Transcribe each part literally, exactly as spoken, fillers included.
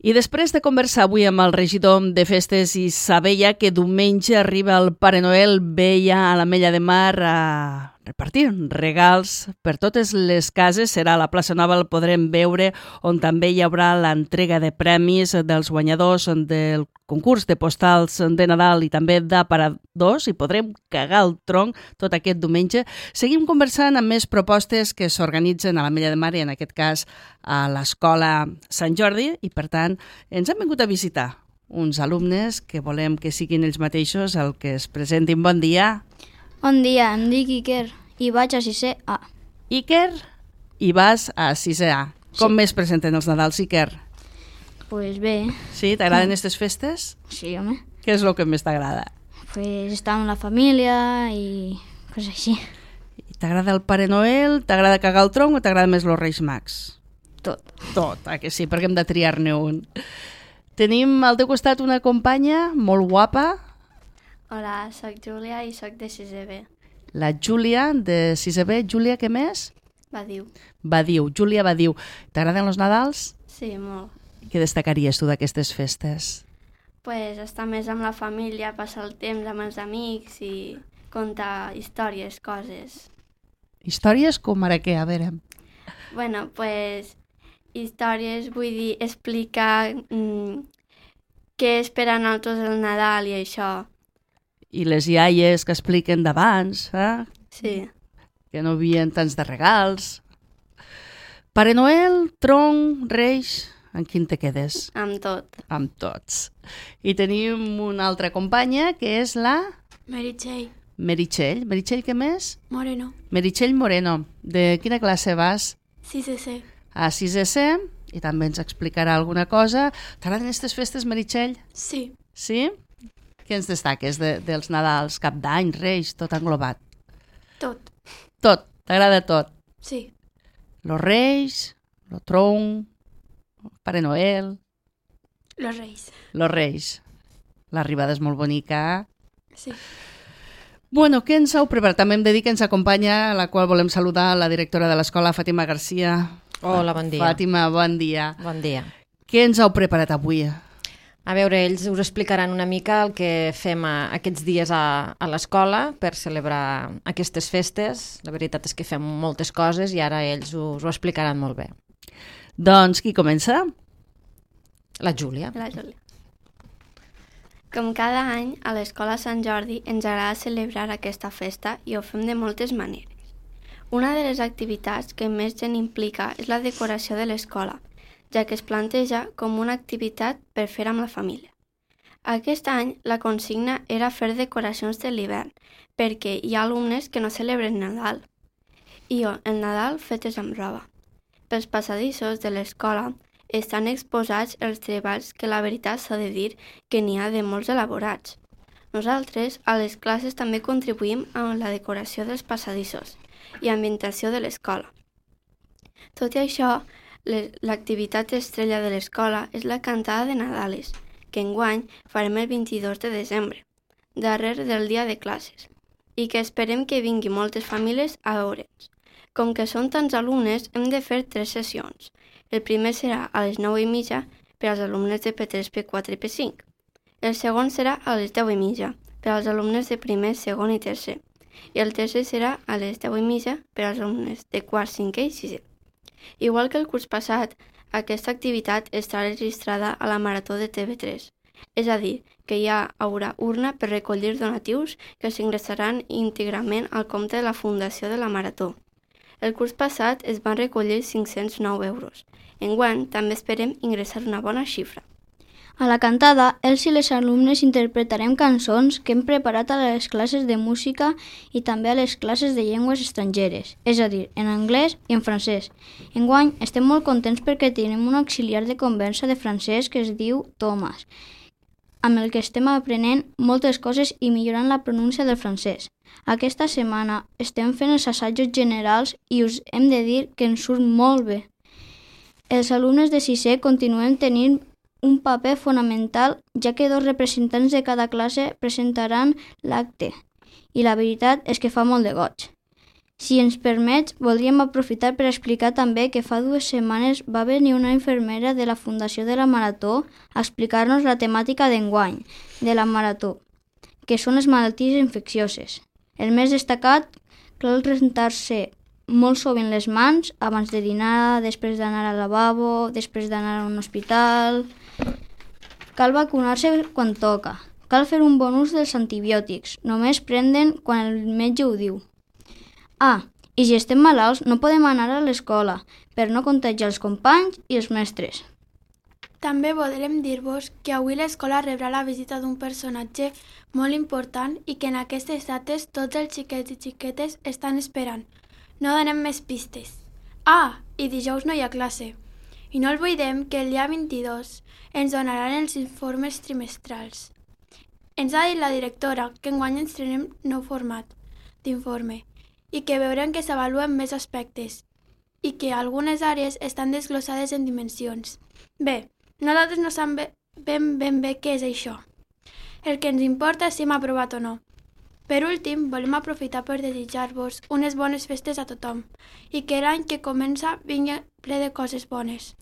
I després de conversar avui amb el regidor de festes i saber ja que diumenge arriba el Pare Noel, ve ja a l'Ametlla de Mar a repartir regals per totes les cases. Serà a la plaça Nova, el podrem veure, on també hi haurà l'entrega de premis dels guanyadors del concurs de postals de Nadal i també d'aparadors, i podrem cagar el tronc tot aquest diumenge. Seguim conversant amb més propostes que s'organitzen a l'Ametlla de Mar i en aquest cas a l'Escola Sant Jordi, i per tant ens han vingut a visitar uns alumnes que volem que siguin ells mateixos el que es presentin. Bon dia. Bon dia, em dic Iker i vaig a sisè A. Iker, i vas a sisè A. Com Sí. més presenten els Nadals, Iker? Pues bé. Sí, t'agraden aquestes festes? Sí, home. Què és el que més t'agrada? Pues estar amb la família i coses així. I t'agrada el Pare Noel, t'agrada cagar el tronc o t'agrada més els Reis Mags? Tot. Tot, ah, que sí, perquè hem de triar-ne un. Tenim al teu costat una companya molt guapa, Hola, soc Júlia i soc de sisè B. la Júlia, de sisè B. Júlia, què més? Badiu. Badiu, Júlia Badiu. T'agraden els Nadals? Sí, molt. Què destacaries tu d'aquestes festes? Pues estar més amb la família, passar el temps amb els amics i contar històries, coses. Històries com ara què? A veure. Bueno, pues històries, vull dir, explicar mm, què esperen nosaltres el Nadal i això. I les iaies que expliquen d'abans, eh? Sí. Que no havien tants de regals. Pare Noel, tronc, Reis, amb quin te quedes? Amb tot. Amb tots. I tenim una altra companya, que és la Meritxell Meritxell. Meritxell, què més? Moreno, Meritxell Moreno. De quina classe vas? sisè C. A sisè C, i també ens explicarà alguna cosa. T'agraden aquestes festes, Meritxell? Sí, Sí? Què ens destaques de, dels Nadals, Cap d'Any, Reis, tot englobat? tot. Tot, t'agrada tot. Sí, Los Reis, lo tronc, Pare Noel, los Reis. los Reis. L'arribada és molt bonica. Sí. Bueno, què ens heu preparat? També em dedica, ens acompanya, a la qual volem saludar la directora de l'escola, Fàtima Garcia. Hola, bon dia. Fàtima, bon dia. Bon dia. Què ens heu preparat avui? A veure, ells us explicaran una mica el que fem a, aquests dies a, a l'escola per celebrar aquestes festes. La veritat és que fem moltes coses i ara ells us ho explicaran molt bé. Doncs qui comença? La Júlia. La Júlia. Com cada any, a l'Escola Sant Jordi ens agrada celebrar aquesta festa i ho fem de moltes maneres. Una de les activitats que més gent implica és la decoració de l'escola, ja que es planteja com una activitat per fer amb la família. Aquest any la consigna era fer decoracions de l'hivern, perquè hi ha alumnes que no celebren Nadal. I jo, el Nadal fetes amb roba. Pels passadissos de l'escola estan exposats els treballs que la veritat s'ha de dir que n'hi ha de molts elaborats. Nosaltres a les classes també contribuïm amb la decoració dels passadissos i ambientació de l'escola. Tot i això, l'activitat estrella de l'escola és la cantada de Nadales, que enguany farem el vint-i-dos de desembre, darrere del dia de classes, i que esperem que vingui moltes famílies a veure'ns. Com que són tants alumnes, hem de fer tres sessions. El primer serà a les nou i mitja per als alumnes de P tres, P quatre i P cinc. El segon serà a les deu i mitja per als alumnes de primer, segon i tercer. I el tercer serà a les deu i mitja per als alumnes de quart, cinquè i sisè. Igual que el curs passat, aquesta activitat estarà registrada a la Marató de T V tres, és a dir, que hi haurà urna per recollir donatius que s'ingressaran íntegrament al compte de la Fundació de la Marató. El curs passat es van recollir cinc-cents nou euros. Enguany també esperem ingressar una bona xifra. A la cantada, els i les alumnes interpretarem cançons que hem preparat a les classes de música i també a les classes de llengües estrangeres, és a dir, en anglès i en francès. Enguany estem molt contents perquè tenim un auxiliar de conversa de francès que es diu Thomas, amb el que estem aprenent moltes coses i millorant la pronúncia del francès. Aquesta setmana estem fent els assajos generals i us hem de dir que ens surt molt bé. Els alumnes de sisè continuen tenint un paper fonamental, ja que dos representants de cada classe presentaran l'acte, i la veritat és que fa molt de goig. Si ens permets, voldríem aprofitar per explicar també que fa dues setmanes va venir una infermera de la Fundació de la Marató a explicar-nos la temàtica d'enguany de la Marató, que són les malalties infeccioses. El més destacat, cal rentar-se molt sovint les mans abans de dinar, després d'anar al lavabo, després d'anar a un hospital. Cal vacunar-se quan toca. Cal fer un bon ús dels antibiòtics. Només prenen quan el metge ho diu. Ah, i si estem malalts no podem anar a l'escola per no contagiar els companys i els mestres. També voldrem dir-vos que avui l'escola rebrà la visita d'un personatge molt important i que en aquestes dates tots els xiquets i xiquetes estan esperant. No donem més pistes. Ah, i dijous no hi ha classe. I no oblidem que el dia vint-i-dos ens donaran els informes trimestrals. Ens ha dit la directora que enguany ens trenem nou format d'informe i que veurem que s'avaluen més aspectes i que algunes àrees estan desglossades en dimensions. Bé, nosaltres no sabem ben, ben bé què és això. El que ens importa és si hem aprovat o no. Per últim, volem aprofitar per desitjar-vos unes bones festes a tothom i que l'any que comença vingui ple de coses bones.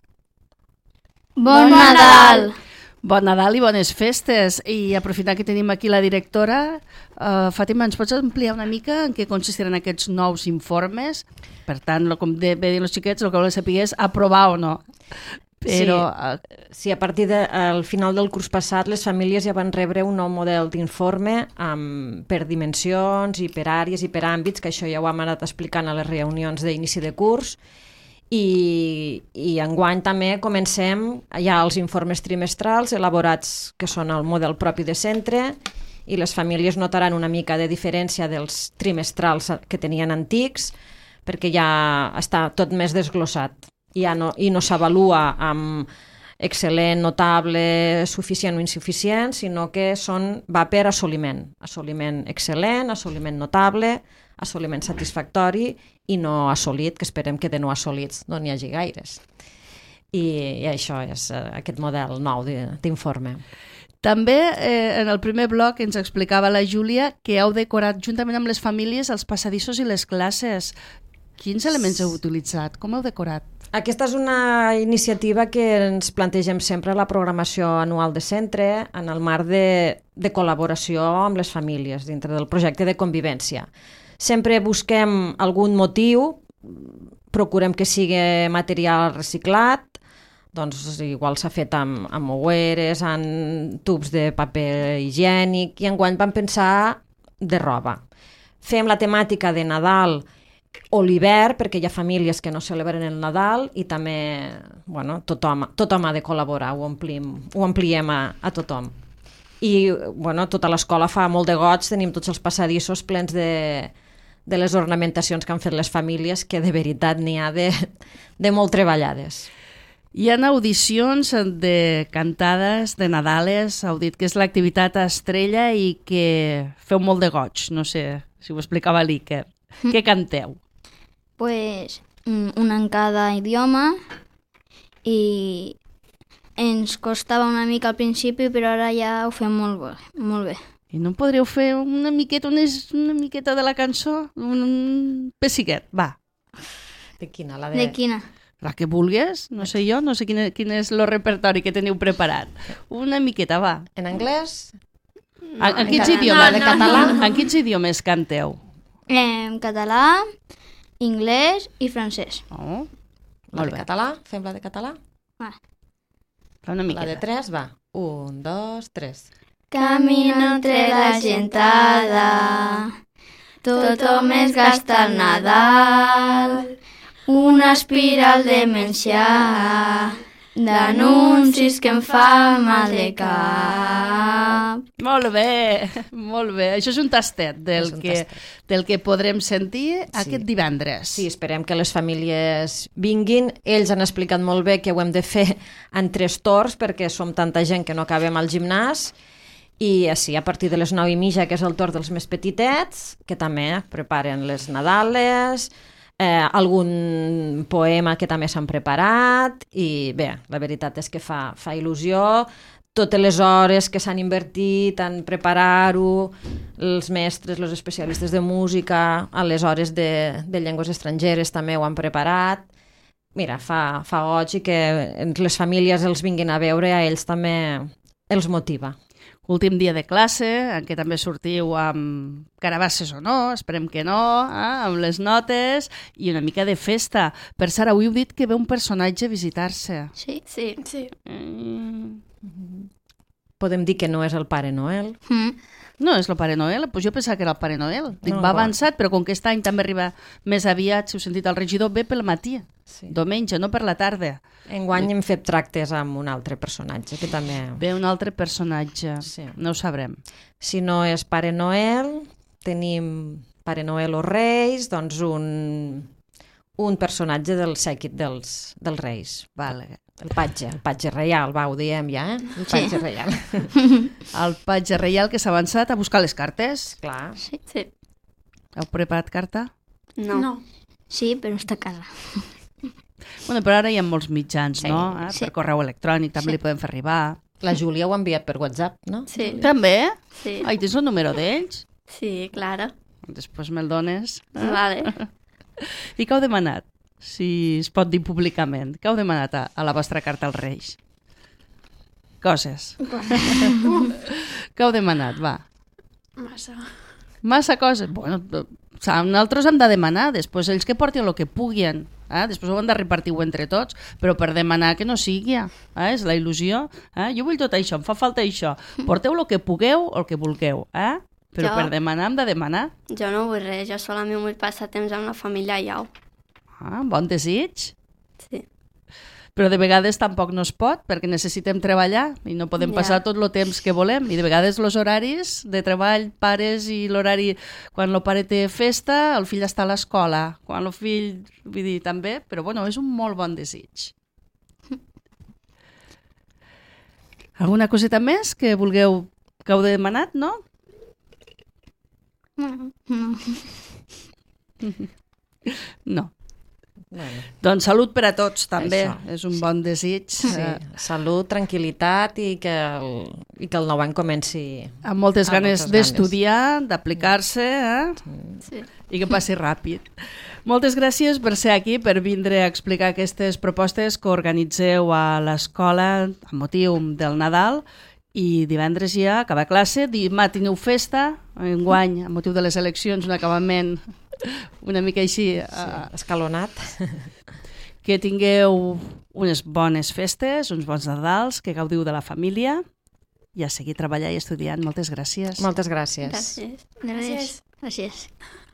Bon Nadal! Bon Nadal i bones festes. I aprofitant que tenim aquí la directora, uh, Fàtima, ens pots ampliar una mica en què consistiran aquests nous informes? Per tant, com de, bé dir els xiquets, el que volen saber és aprovar o no. Però, sí, uh... sí, a partir del de, final del curs passat les famílies ja van rebre un nou model d'informe um, per dimensions i per àrees i per àmbits, que això ja ho hem anat explicant a les reunions d'inici de curs. I, i enguany també comencem ja els informes trimestrals elaborats que són el model propi de centre i les famílies notaran una mica de diferència dels trimestrals que tenien antics perquè ja està tot més desglossat ja no, i no s'avalua amb excel·lent, notable, suficient o insuficient, sinó que són, va per assoliment. Assoliment excel·lent, assoliment notable, assoliment satisfactori i no assolit, que esperem que de no assolits no n'hi hagi gaires. I, i això és uh, aquest model nou d'informe. També eh, en el primer bloc ens explicava la Júlia que heu decorat juntament amb les famílies els passadissos i les classes. Quins elements heu utilitzat? Com heu decorat? Aquesta és una iniciativa que ens plantegem sempre a la programació anual de centre en el marc de, de col·laboració amb les famílies dintre del projecte de convivència. Sempre busquem algun motiu, procurem que sigui material reciclat, doncs igual s'ha fet amb, amb oueres, amb tubs de paper higiènic, i enguany vam pensar de roba. Fem la temàtica de Nadal o l'hivern, perquè hi ha famílies que no celebren el Nadal i també bueno, tothom, tothom ha de col·laborar, ho, omplim, ho ampliem a, a tothom. I bueno, tota l'escola fa molt de goig, tenim tots els passadissos plens de, de les ornamentacions que han fet les famílies, que de veritat n'hi ha de, de molt treballades. Hi ha audicions de cantades de Nadales, heu dit que és l'activitat estrella i que feu molt de goig, no sé si ho explicava l'Iker. Què canteu? Pues una en cada idioma i ens costava una mica al principi, però ara ja ho fem molt bé. Molt bé. I no podríeu fer una miqueta, una, una miqueta de la cançó? Un pessiquet, va. De quina? La de... de quina? La que vulguis, no sé jo, no sé quin, quin és el repertori que teniu preparat. Una miqueta, va. En anglès? No, en, en, quins en, idiomes, no, no, català? En quins idiomes canteu? En català, anglès i francès. Oh, la de català? Fem la de català? Va. Fa una miqueta. La de tres, va. Un, dos, tres. Camino entre la gentada, tothom es gasta el Nadal, una espiral de menjar, d'anuncis que em fa mal de cap. Molt bé, molt bé. Això és un tastet del, un que, tastet. del que podrem sentir Sí. aquest divendres. Sí, esperem que les famílies vinguin. Ells han explicat molt bé que ho hem de fer en tres torns perquè som tanta gent que no acabem al gimnàs. I així, a partir de les nou i mitja, que és el torn dels més petitets, que també preparen les Nadales, eh, algun poema que també s'han preparat, i bé, la veritat és que fa, fa il·lusió. totes les hores que s'han invertit en preparar-ho, els mestres, els especialistes de música, a les hores de, de llengües estrangeres també ho han preparat. Mira, fa, fa goig i que les famílies els vinguin a veure, a ells també els motiva. Últim dia de classe, en què també sortiu amb carabasses o no, esperem que no, eh? Amb les notes i una mica de festa. Per Sara, avui heu dit que ve un personatge a visitar-se. Sí. Sí. Sí. Mm. Podem dir que no és el Pare Noel. Mm. No, és el Pare Noel? Pues jo pensava que era el Pare Noel. Dic, No, va va. avançat, però com que aquest any també arriba més aviat, si heu sentit el regidor, ve pel matí, Sí. diumenge, no per la tarda. Enguany hem fet tractes amb un altre personatge que també... Ve un altre personatge, Sí. no ho sabrem. Si no és Pare Noel, tenim Pare Noel o Reis, doncs un, un personatge del sèquit dels, dels Reis. Vale. El patge, el patge reial, va, ho diem ja, eh? El Sí. patge reial. El patge reial que s'ha avançat a buscar les cartes. Clar. Sí. Sí. Heu preparat carta? No. No. Sí, però està a casa. Bueno, però ara hi ha molts mitjans, Sí, no? Eh? sí. Per correu electrònic també Sí. li podem fer arribar. La Júlia ho ha enviat per WhatsApp, no? Sí. També? Sí. Ai, tens el número d'ells? Sí, claro. Després me'l dones. Vale. I què heu demanat? Si es pot dir públicament. Què heu demanat a, a la vostra carta als Reis? Coses. Què heu demanat? Va. Massa. Massa coses. Bueno, nosaltres hem de demanar, després ells que portin el que puguin. Eh? Després ho hem de repartir-ho entre tots, però per demanar que no sigui. Eh? És la il·lusió. Eh? Jo vull tot això, em fa falta això. Porteu el que pugueu o el que vulgueu. Eh? Però Jo- per demanar hem de demanar. Jo no vull res, jo solament vull passar temps amb la família i au. Ah, bon desig. Sí. Però de vegades tampoc no es pot perquè necessitem treballar i no podem Ja. passar tot el temps que volem i de vegades els horaris de treball, pares i l'horari quan el pare té festa, el fill està a l'escola, quan el fill, vull dir, també, però bueno, és un molt bon desig. Alguna coseta més que vulgueu que heu demanat, no? No. No. No. Bueno, Doncs salut per a tots, també. Això. És un bon desig. sí. Eh, Salut, tranquil·litat i que el, i que el nou any comenci... amb moltes Amb ganes moltes d'estudiar, d'aplicar-se, eh? Sí. I que passi ràpid. Moltes gràcies per ser aquí, per vindre a explicar aquestes propostes que organitzeu a l'escola amb motiu del Nadal i divendres ja acabar classe, demà teniu festa, enguany, amb motiu de les eleccions, un acabament una mica així, Sí, eh, escalonat. que tingueu unes bones festes, uns bons Nadals, que gaudiu de la família i a seguir treballant i estudiant. Moltes gràcies. Moltes gràcies. Gràcies. Gràcies. Gràcies.